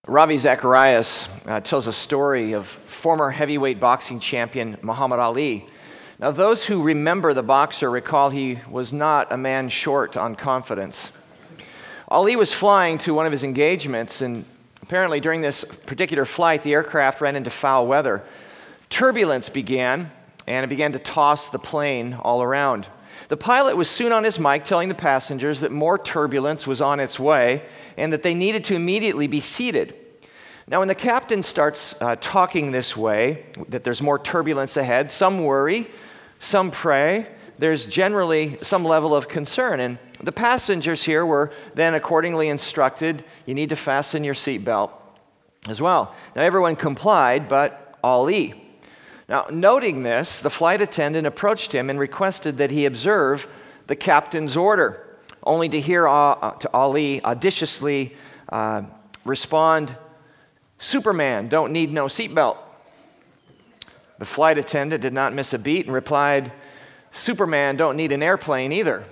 Ravi Zacharias tells a story of former heavyweight boxing champion Muhammad Ali. Now, those who remember the boxer recall he was not a man short on confidence. Ali was flying to one of his engagements, and apparently during this particular flight, the aircraft ran into foul weather. Turbulence began, and it began to toss the plane all around. The pilot was soon on his mic telling the passengers that more turbulence was on its way and that they needed to immediately be seated. Now, when the captain starts talking this way, that there's more turbulence ahead, some worry, some pray. There's generally some level of concern. And the passengers here were then accordingly instructed, you need to fasten your seatbelt as well. Now, everyone complied, but Ali. Now, noting this, the flight attendant approached him and requested that he observe the captain's order, only to hear to Ali audaciously respond, "Superman don't need no seatbelt." The flight attendant did not miss a beat and replied, "Superman don't need an airplane either."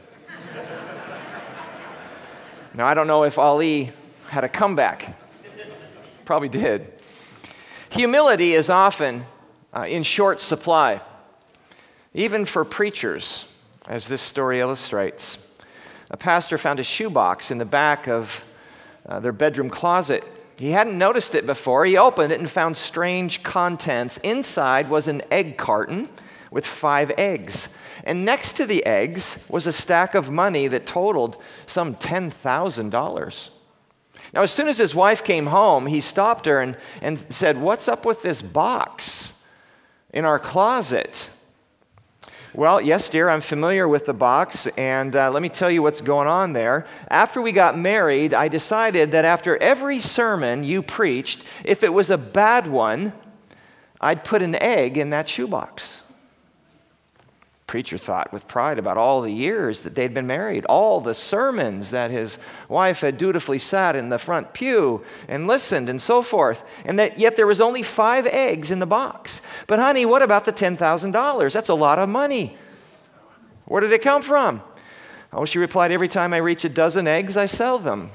Now, I don't know if Ali had a comeback. Probably did. Humility is often in short supply, even for preachers, as this story illustrates. A pastor found a shoebox in the back of their bedroom closet. He hadn't noticed it before. He opened it and found strange contents. Inside was an egg carton with 5 eggs. And next to the eggs was a stack of money that totaled some $10,000. Now, as soon as his wife came home, he stopped her and said, "What's up with this box in our closet?" "Well, yes, dear, I'm familiar with the box, and let me tell you what's going on there. After we got married, I decided that after every sermon you preached, if it was a bad one, I'd put an egg in that shoebox." Preacher thought with pride about all the years that they'd been married, all the sermons that his wife had dutifully sat in the front pew and listened and so forth, and that yet there was only 5 eggs in the box. "But honey, what about the $10,000? That's a lot of money. Where did it come from?" "Oh," she replied, "every time I reach a dozen eggs, I sell them."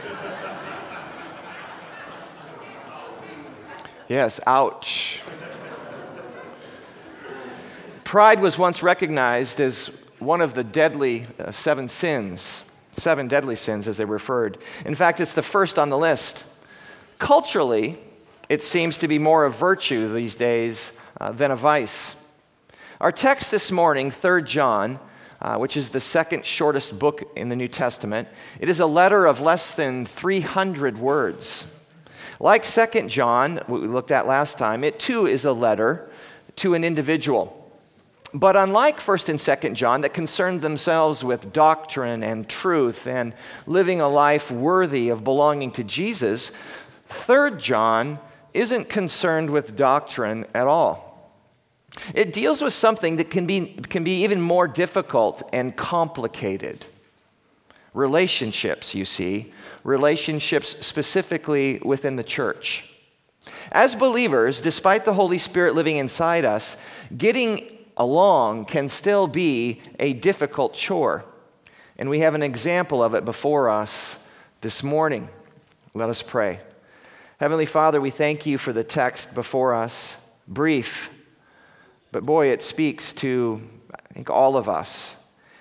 Yes, ouch. Pride was once recognized as one of the deadly 7 sins, 7 deadly sins as they referred. In fact, it's the first on the list. Culturally, it seems to be more a virtue these days than a vice. Our text this morning, 3 John, which is the second shortest book in the New Testament, it is a letter of less than 300 words. Like 2 John, what we looked at last time, it too is a letter to an individual. But unlike 1 and 2 John that concerned themselves with doctrine and truth and living a life worthy of belonging to Jesus, 3 John isn't concerned with doctrine at all. It deals with something that can be even more difficult and complicated. Relationships, you see, relationships specifically within the church. As believers, despite the Holy Spirit living inside us, getting along can still be a difficult chore. And we have an example of it before us this morning. Let us pray. Heavenly Father, we thank you for the text before us. Brief, but boy, it speaks to, I think, all of us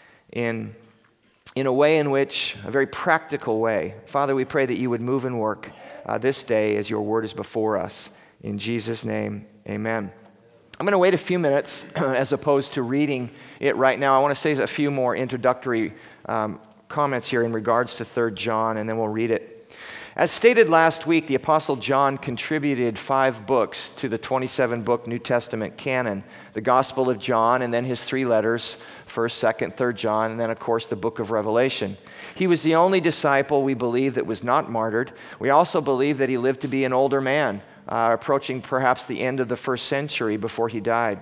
in a way in which, a very practical way. Father, we pray that you would move and work this day as your word is before us. In Jesus' name, amen. I'm going to wait a few minutes as opposed to reading it right now. I want to say a few more introductory comments here in regards to 3 John, and then we'll read it. As stated last week, the Apostle John contributed 5 books to the 27-book New Testament canon, the Gospel of John, and then his 3 letters, 1st, 2nd, 3rd John, and then, of course, the book of Revelation. He was the only disciple, we believe, that was not martyred. We also believe that he lived to be an older man, approaching perhaps the end of the 1st century before he died.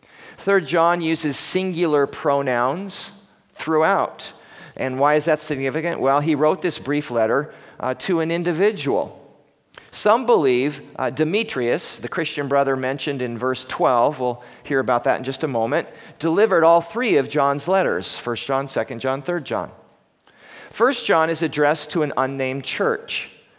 3 John uses singular pronouns throughout. And why is that significant? Well, he wrote this brief letter to an individual. Some believe Demetrius, the Christian brother mentioned in verse 12, we'll hear about that in just a moment, delivered all 3 of John's letters, 1 John, 2 John, 3 John. 1 John is addressed to an unnamed church.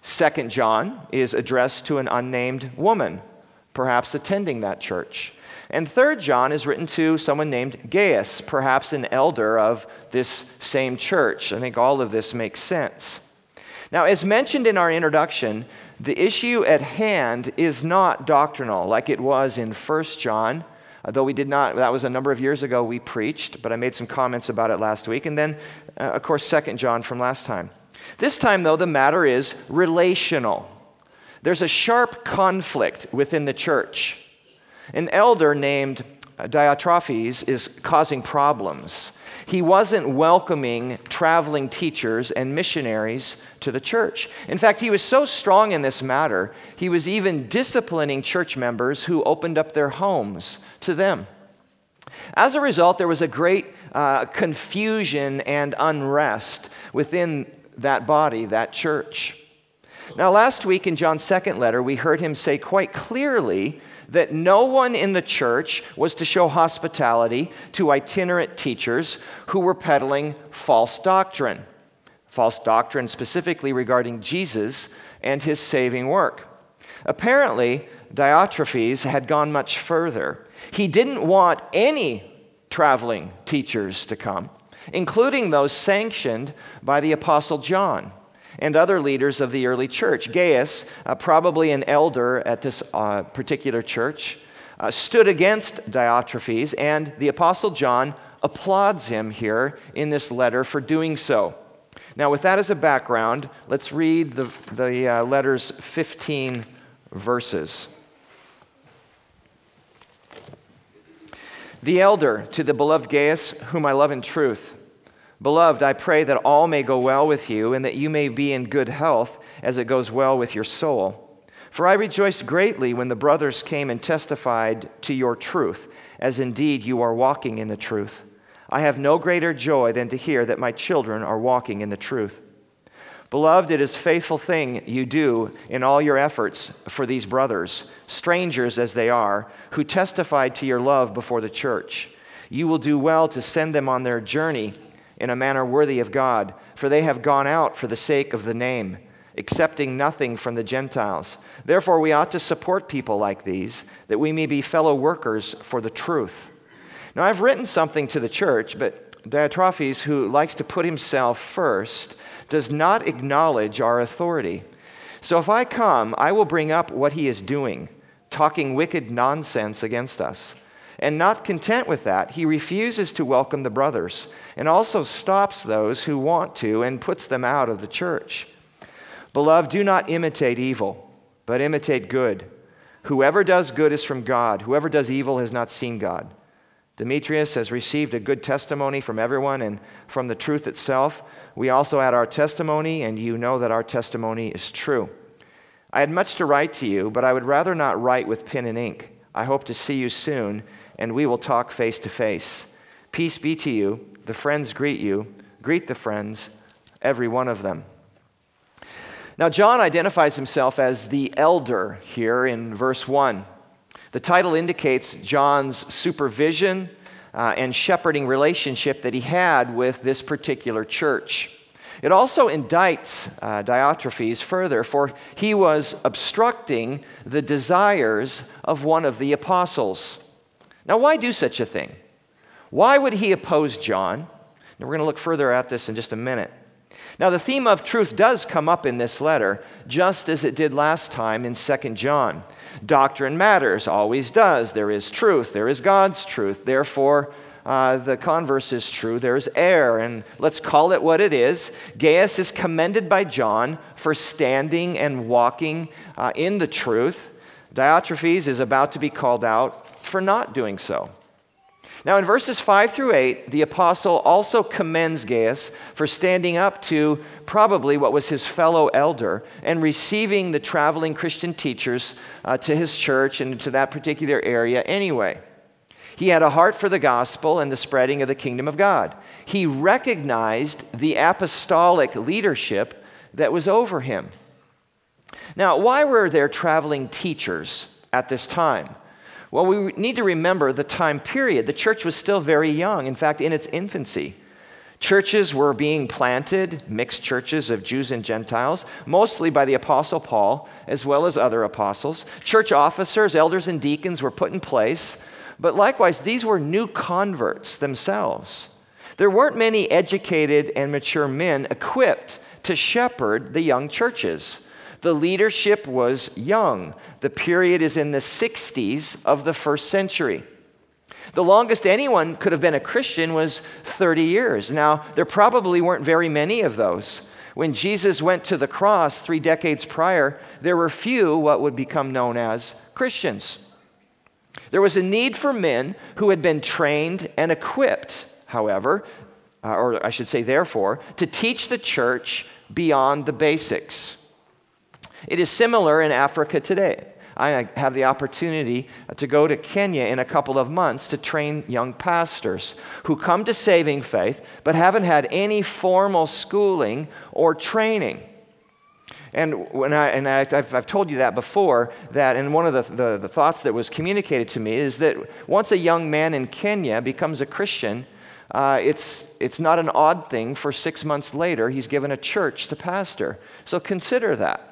2 John is addressed to an unnamed woman, perhaps attending that church. And 3 John is written to someone named Gaius, perhaps an elder of this same church. I think all of this makes sense. Now, as mentioned in our introduction, the issue at hand is not doctrinal like it was in 1 John, though we did not, that was a number of years ago we preached, but I made some comments about it last week. And then, of course, 2 John from last time. This time, though, the matter is relational. There's a sharp conflict within the church. An elder named Diotrephes is causing problems. He wasn't welcoming traveling teachers and missionaries to the church. In fact, he was so strong in this matter, he was even disciplining church members who opened up their homes to them. As a result, there was a great confusion and unrest within that body, that church. Now, last week in John's second letter, we heard him say quite clearly that no one in the church was to show hospitality to itinerant teachers who were peddling false doctrine specifically regarding Jesus and his saving work. Apparently, Diotrephes had gone much further. He didn't want any traveling teachers to come, including those sanctioned by the Apostle John and other leaders of the early church. Gaius, probably an elder at this particular church, stood against Diotrephes, and the Apostle John applauds him here in this letter for doing so. Now, with that as a background, let's read the letter's 15 verses. The elder, to the beloved Gaius, whom I love in truth. Beloved, I pray that all may go well with you and that you may be in good health as it goes well with your soul. For I rejoiced greatly when the brothers came and testified to your truth, as indeed you are walking in the truth. I have no greater joy than to hear that my children are walking in the truth. Beloved, it is a faithful thing you do in all your efforts for these brothers, strangers as they are, who testified to your love before the church. You will do well to send them on their journey in a manner worthy of God, for they have gone out for the sake of the name, accepting nothing from the Gentiles. Therefore, we ought to support people like these, that we may be fellow workers for the truth. Now, I've written something to the church, but Diotrephes, who likes to put himself first, does not acknowledge our authority. So if I come, I will bring up what he is doing, talking wicked nonsense against us. And not content with that, he refuses to welcome the brothers and also stops those who want to and puts them out of the church. Beloved, do not imitate evil, but imitate good. Whoever does good is from God. Whoever does evil has not seen God. Demetrius has received a good testimony from everyone and from the truth itself. We also add our testimony, and you know that our testimony is true. I had much to write to you, but I would rather not write with pen and ink. I hope to see you soon, and we will talk face to face. Peace be to you. The friends greet you. Greet the friends, every one of them. Now, John identifies himself as the elder here in verse 1. The title indicates John's supervision and shepherding relationship that he had with this particular church. It also indicts Diotrephes further, for he was obstructing the desires of one of the apostles. Now, why do such a thing? Why would he oppose John? And we're going to look further at this in just a minute. Now, the theme of truth does come up in this letter, just as it did last time in 2 John. Doctrine matters, always does. There is truth. There is God's truth. Therefore, the converse is true. There is error, and let's call it what it is. Gaius is commended by John for standing and walking in the truth. Diotrephes is about to be called out for not doing so. Now, in verses 5 through 8, the apostle also commends Gaius for standing up to probably what was his fellow elder and receiving the traveling Christian teachers to his church and to that particular area anyway. He had a heart for the gospel and the spreading of the kingdom of God. He recognized the apostolic leadership that was over him. Now, why were there traveling teachers at this time? Well, we need to remember the time period. The church was still very young, in fact, in its infancy. Churches were being planted, mixed churches of Jews and Gentiles, mostly by the Apostle Paul, as well as other apostles. Church officers, elders, and deacons were put in place, but likewise, these were new converts themselves. There weren't many educated and mature men equipped to shepherd the young churches. The leadership was young. The period is in the 60s of the first century. The longest anyone could have been a Christian was 30 years. Now, there probably weren't very many of those. When Jesus went to the cross 3 decades prior, there were few what would become known as Christians. There was a need for men who had been trained and equipped, however, or I should say therefore, to teach the church beyond the basics. It is similar in Africa today. I have the opportunity to go to Kenya in a couple of months to train young pastors who come to saving faith but haven't had any formal schooling or training. And I've told you that before, and one of the thoughts that was communicated to me is that once a young man in Kenya becomes a Christian, it's not an odd thing for 6 months later he's given a church to pastor. So consider that.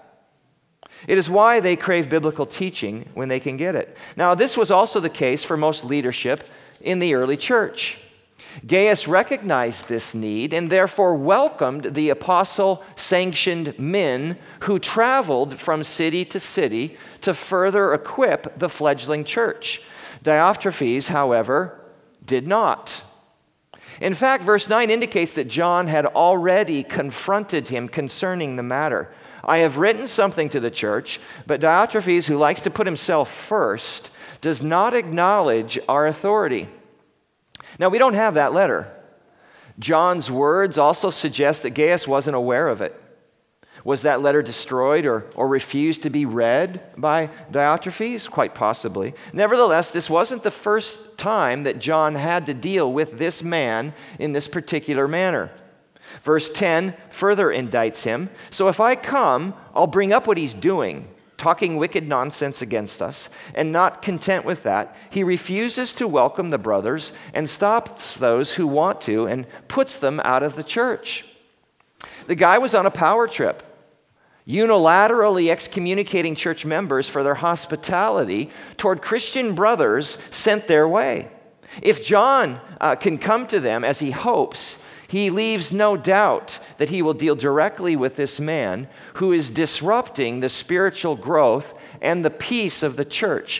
It is why they crave biblical teaching when they can get it. Now, this was also the case for most leadership in the early church. Gaius recognized this need and therefore welcomed the apostle-sanctioned men who traveled from city to city to further equip the fledgling church. Diotrephes, however, did not. In fact, verse 9 indicates that John had already confronted him concerning the matter. I have written something to the church, but Diotrephes, who likes to put himself first, does not acknowledge our authority. Now, we don't have that letter. John's words also suggest that Gaius wasn't aware of it. Was that letter destroyed or refused to be read by Diotrephes? Quite possibly. Nevertheless, this wasn't the first time that John had to deal with this man in this particular manner. Verse 10 further indicts him. So if I come, I'll bring up what he's doing, talking wicked nonsense against us, and not content with that, he refuses to welcome the brothers and stops those who want to and puts them out of the church. The guy was on a power trip, unilaterally excommunicating church members for their hospitality toward Christian brothers sent their way. If John can come to them as he hopes, he leaves no doubt that he will deal directly with this man who is disrupting the spiritual growth and the peace of the church,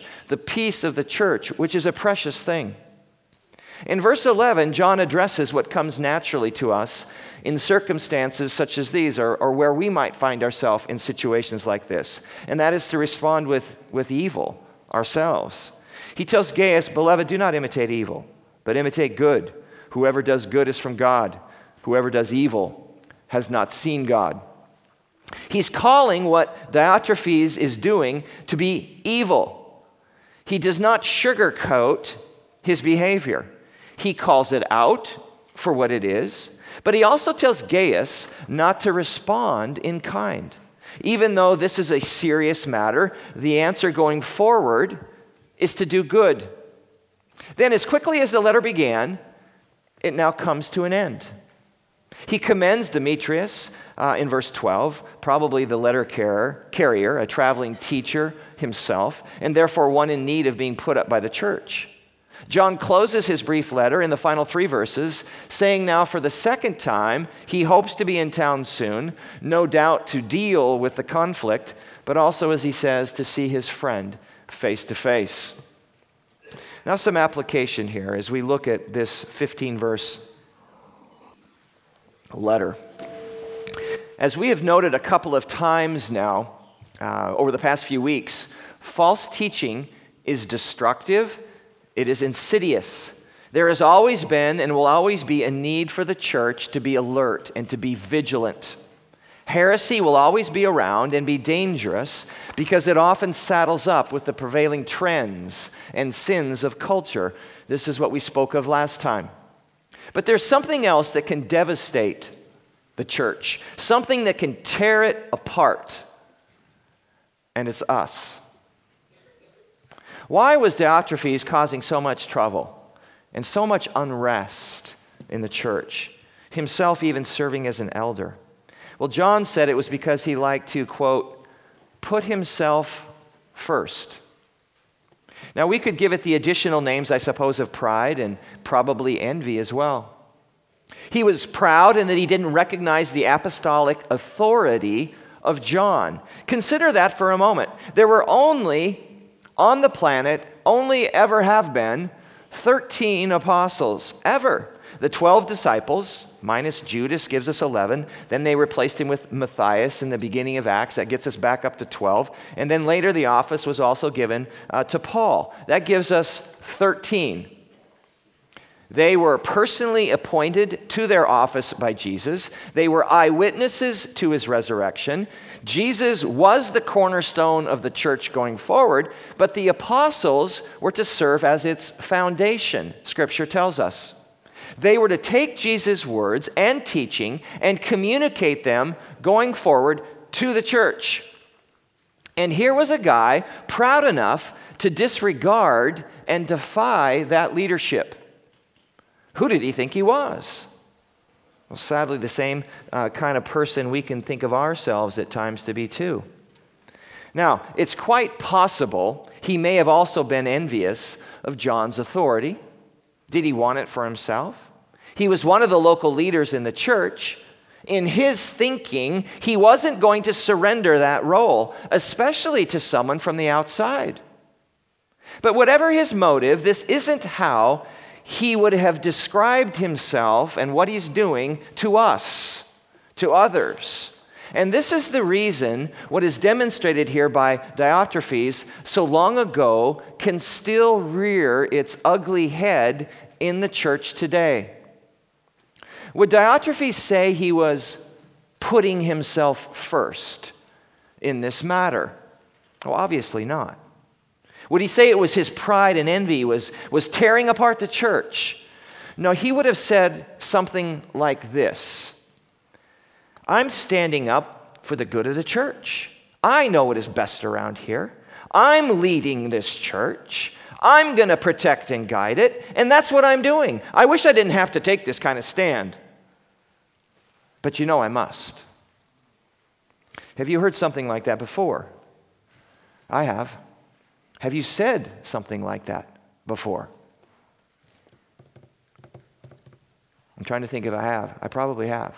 which is a precious thing. In verse 11, John addresses what comes naturally to us in circumstances such as these, or where we might find ourselves in situations like this, and that is to respond with evil ourselves. He tells Gaius, "Beloved, do not imitate evil, but imitate good. Whoever does good is from God. Whoever does evil has not seen God." He's calling what Diotrephes is doing to be evil. He does not sugarcoat his behavior. He calls it out for what it is, but he also tells Gaius not to respond in kind. Even though this is a serious matter, the answer going forward is to do good. Then, as quickly as the letter began, it now comes to an end. He commends Demetrius in verse 12, probably the letter carrier, a traveling teacher himself, and therefore one in need of being put up by the church. John closes his brief letter in the final 3 verses, saying now for the second time he hopes to be in town soon, no doubt to deal with the conflict, but also, as he says, to see his friend face to face. Now some application here as we look at this 15-verse letter. As we have noted a couple of times now over the past few weeks, false teaching is destructive, it is insidious. There has always been and will always be a need for the church to be alert and to be vigilant. Heresy will always be around and be dangerous because it often saddles up with the prevailing trends and sins of culture. This is what we spoke of last time. But there's something else that can devastate the church, something that can tear it apart, and it's us. Why was Diotrephes causing so much trouble and so much unrest in the church? himself even serving as an elder. Well, John said it was because he liked to, quote, put himself first. Now, we could give it the additional names, I suppose, of pride and probably envy as well. He was proud in that he didn't recognize the apostolic authority of John. Consider that for a moment. There were only, on the planet, only ever have been 13 apostles, ever. The 12 disciples, minus Judas, gives us 11. Then they replaced him with Matthias in the beginning of Acts. That gets us back up to 12. And then later the office was also given to Paul. That gives us 13. They were personally appointed to their office by Jesus. They were eyewitnesses to his resurrection. Jesus was the cornerstone of the church going forward, but the apostles were to serve as its foundation, Scripture tells us. They were to take Jesus' words and teaching and communicate them going forward to the church. And here was a guy proud enough to disregard and defy that leadership. Who did he think he was? Well, sadly, the same kind of person we can think of ourselves at times to be too. Now, it's quite possible he may have also been envious of John's authority. Did he want it for himself? He was one of the local leaders in the church. In his thinking, he wasn't going to surrender that role, especially to someone from the outside. But whatever his motive, this isn't how he would have described himself and what he's doing to us, to others. And this is the reason what is demonstrated here by Diotrephes so long ago can still rear its ugly head in the church today. Would Diotrephes say he was putting himself first in this matter? Well, obviously not. Would he say it was his pride and envy was tearing apart the church? No, he would have said something like this: I'm standing up for the good of the church. I know what is best around here. I'm leading this church. I'm going to protect and guide it, and that's what I'm doing. I wish I didn't have to take this kind of stand, but you know I must. Have you heard something like that before? I have. Have you said something like that before? I'm trying to think if I have. I probably have.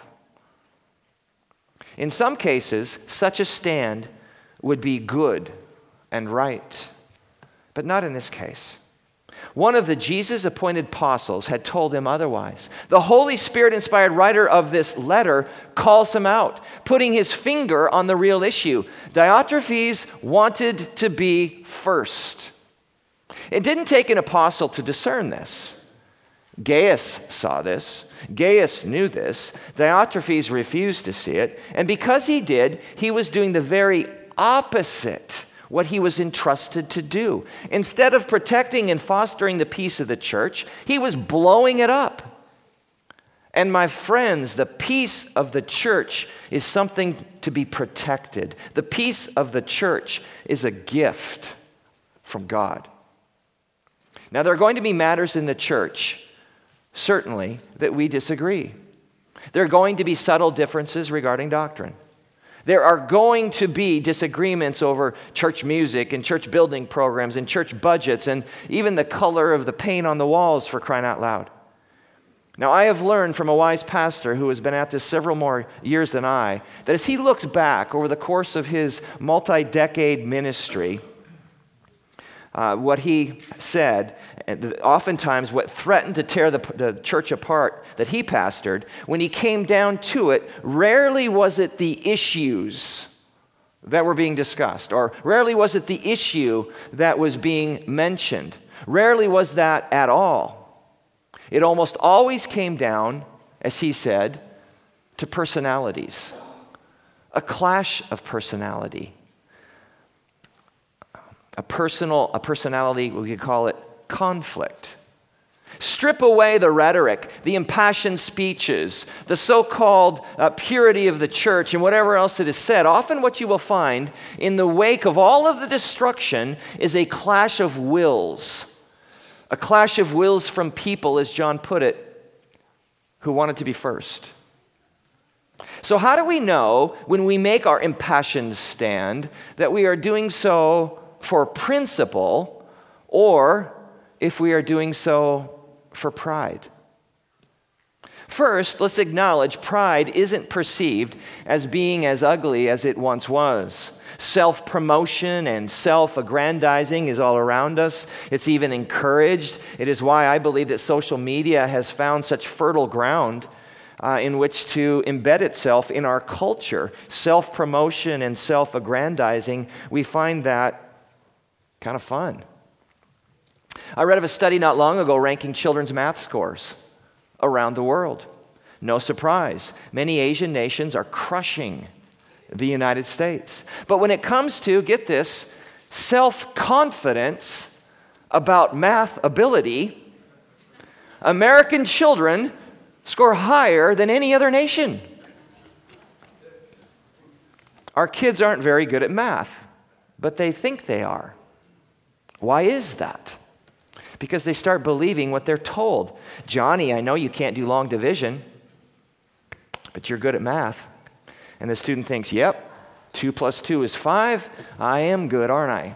In some cases, such a stand would be good and right, but not in this case. One of the Jesus-appointed apostles had told him otherwise. The Holy Spirit-inspired writer of this letter calls him out, putting his finger on the real issue. Diotrephes wanted to be first. It didn't take an apostle to discern this. Gaius saw this. Gaius knew this. Diotrephes refused to see it. And because he did, he was doing the very opposite what he was entrusted to do. Instead of protecting and fostering the peace of the church, he was blowing it up. And my friends, the peace of the church is something to be protected. The peace of the church is a gift from God. Now, there are going to be matters in the church, certainly, that we disagree. There are going to be subtle differences regarding doctrine. There are going to be disagreements over church music and church building programs and church budgets and even the color of the paint on the walls, for crying out loud. Now, I have learned from a wise pastor who has been at this several more years than I, that as he looks back over the course of his multi-decade ministry, what he said, oftentimes what threatened to tear the church apart that he pastored, when he came down to it, rarely was it the issues that were being discussed, or rarely was it the issue that was being mentioned. Rarely was that at all. It almost always came down, as he said, to personalities, a clash of personality. A personality, we could call it conflict. Strip away the rhetoric, the impassioned speeches, the so-called purity of the church, and whatever else it is said. Often what you will find in the wake of all of the destruction is a clash of wills. A clash of wills from people, as John put it, who wanted to be first. So how do we know when we make our impassioned stand that we are doing so for principle or if we are doing so for pride? First, let's acknowledge pride isn't perceived as being as ugly as it once was. Self-promotion and self-aggrandizing is all around us. It's even encouraged. It is why I believe that social media has found such fertile ground in which to embed itself in our culture. Self-promotion and self-aggrandizing, we find that kind of fun. I read of a study not long ago ranking children's math scores around the world. No surprise, many Asian nations are crushing the United States. But when it comes to, get this, self-confidence about math ability, American children score higher than any other nation. Our kids aren't very good at math, but they think they are. Why is that? Because they start believing what they're told. Johnny, I know you can't do long division, but you're good at math. And the student thinks, yep, 2 plus 2 is 5. I am good, aren't I?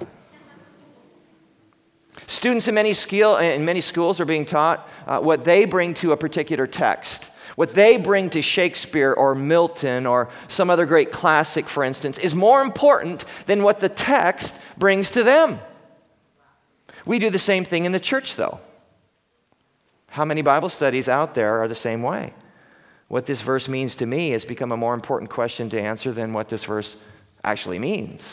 Students in many schools are being taught what they bring to a particular text. What they bring to Shakespeare or Milton or some other great classic, for instance, is more important than what the text brings to them. We do the same thing in the church, though. How many Bible studies out there are the same way? What this verse means to me has become a more important question to answer than what this verse actually means.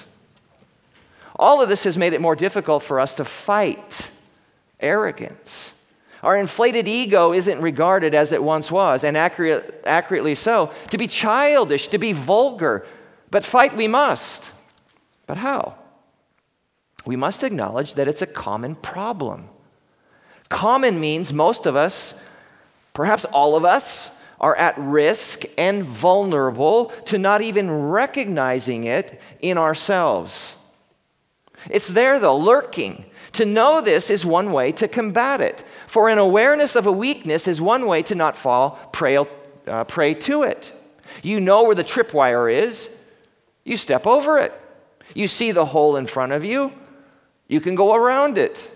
All of this has made it more difficult for us to fight arrogance. Our inflated ego isn't regarded as it once was, and accurately so, to be childish, to be vulgar. But fight we must. But how? We must acknowledge that it's a common problem. Common means most of us, perhaps all of us, are at risk and vulnerable to not even recognizing it in ourselves. It's there, though, lurking. To know this is one way to combat it. For an awareness of a weakness is one way to not fall prey to it. You know where the tripwire is. You step over it. You see the hole in front of you. You can go around it.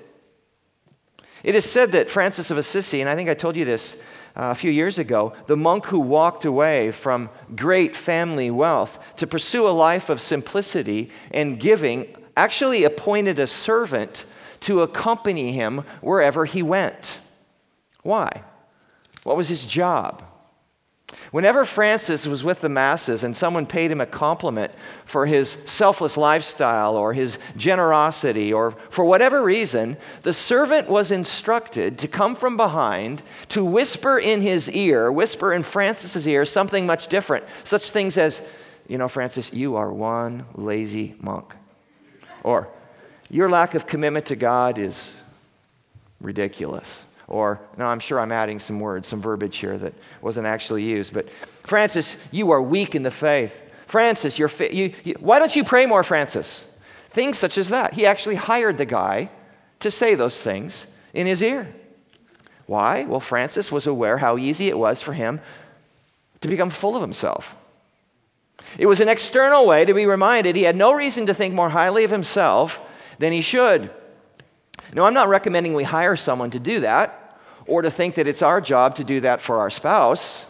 It is said that Francis of Assisi, and I think I told you this a few years ago, the monk who walked away from great family wealth to pursue a life of simplicity and giving, actually appointed a servant to accompany him wherever he went. Why? What was his job? Whenever Francis was with the masses and someone paid him a compliment for his selfless lifestyle or his generosity or for whatever reason, the servant was instructed to come from behind to whisper in Francis's ear, something much different. Such things as, Francis, you are one lazy monk. Or, your lack of commitment to God is ridiculous. Or, no, I'm sure I'm adding some words, some verbiage here that wasn't actually used. But, Francis, you are weak in the faith. Francis, why don't you pray more, Francis? Things such as that. He actually hired the guy to say those things in his ear. Why? Well, Francis was aware how easy it was for him to become full of himself. It was an external way to be reminded he had no reason to think more highly of himself than he should. Now, I'm not recommending we hire someone to do that or to think that it's our job to do that for our spouse.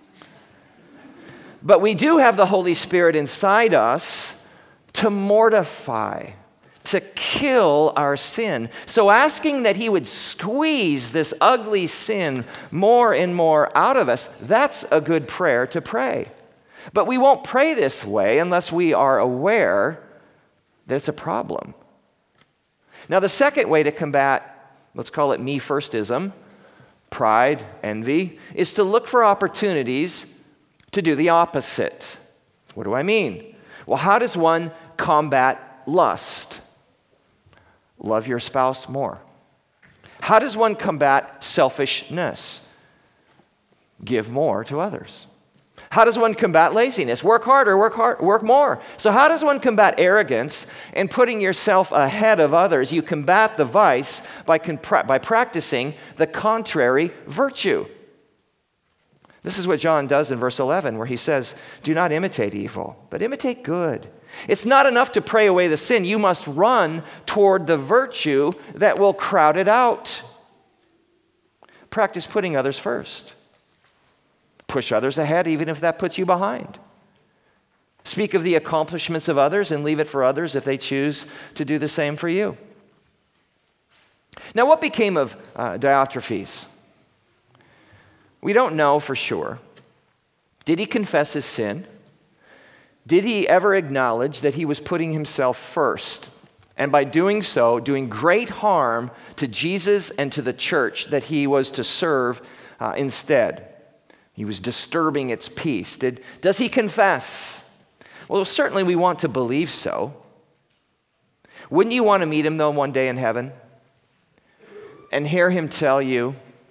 But we do have the Holy Spirit inside us to mortify, to kill our sin. So asking that He would squeeze this ugly sin more and more out of us, that's a good prayer to pray. But we won't pray this way unless we are aware that it's a problem. Now, the second way to combat, let's call it me-firstism, pride, envy, is to look for opportunities to do the opposite. What do I mean? Well, how does one combat lust? Love your spouse more. How does one combat selfishness? Give more to others. How does one combat laziness? Work harder, work more. So how does one combat arrogance and putting yourself ahead of others? You combat the vice by practicing the contrary virtue. This is what John does in verse 11, where he says, do not imitate evil, but imitate good. It's not enough to pray away the sin. You must run toward the virtue that will crowd it out. Practice putting others first. Push others ahead, even if that puts you behind. Speak of the accomplishments of others and leave it for others if they choose to do the same for you. Now, what became of Diotrephes? We don't know for sure. Did he confess his sin? Did he ever acknowledge that he was putting himself first? And by doing so, doing great harm to Jesus and to the church that he was to serve instead. He was disturbing its peace. Does he confess? Well, certainly we want to believe so. Wouldn't you want to meet him, though, one day in heaven? And hear him tell you,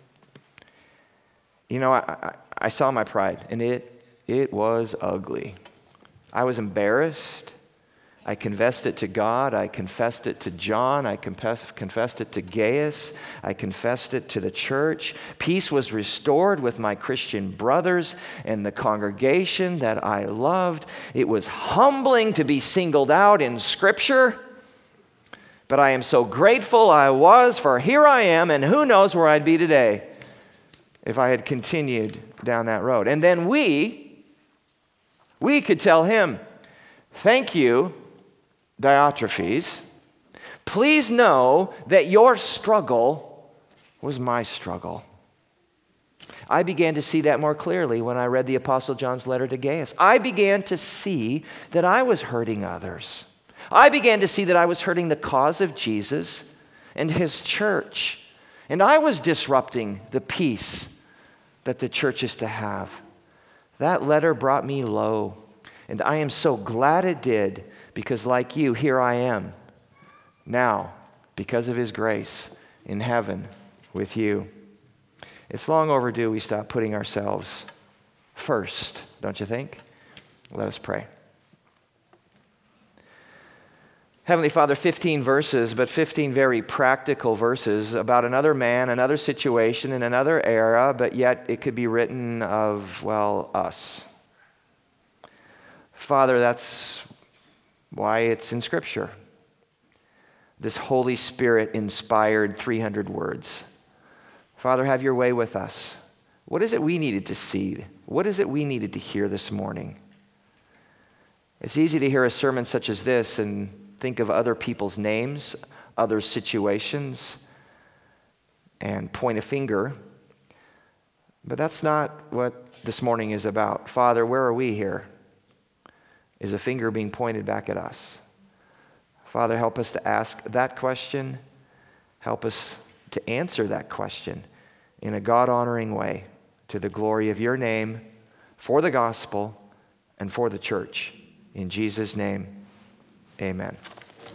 you know, I saw my pride, and it was ugly. I was embarrassed. I confessed it to God. I confessed it to John. I confessed it to Gaius. I confessed it to the church. Peace was restored with my Christian brothers and the congregation that I loved. It was humbling to be singled out in Scripture. But I am so grateful I was, for here I am, and who knows where I'd be today if I had continued down that road. And then we could tell him, thank you, Diotrephes. Please know that your struggle was my struggle. I began to see that more clearly when I read the Apostle John's letter to Gaius. I began to see that I was hurting others. I began to see that I was hurting the cause of Jesus and his church. And I was disrupting the peace that the church is to have. That letter brought me low. And I am so glad it did, because like you, here I am now, because of his grace, in heaven with you. It's long overdue we stop putting ourselves first, don't you think? Let us pray. Heavenly Father, 15 verses, but 15 very practical verses about another man, another situation, in another era, but yet it could be written of, well, us. Father, that's why it's in Scripture. This Holy Spirit-inspired 300 words. Father, have your way with us. What is it we needed to see? What is it we needed to hear this morning? It's easy to hear a sermon such as this and think of other people's names, other situations, and point a finger. But that's not what this morning is about. Father, where are we here? Is a finger being pointed back at us? Father, help us to ask that question. Help us to answer that question in a God-honoring way to the glory of your name, for the gospel, and for the church. In Jesus' name, amen.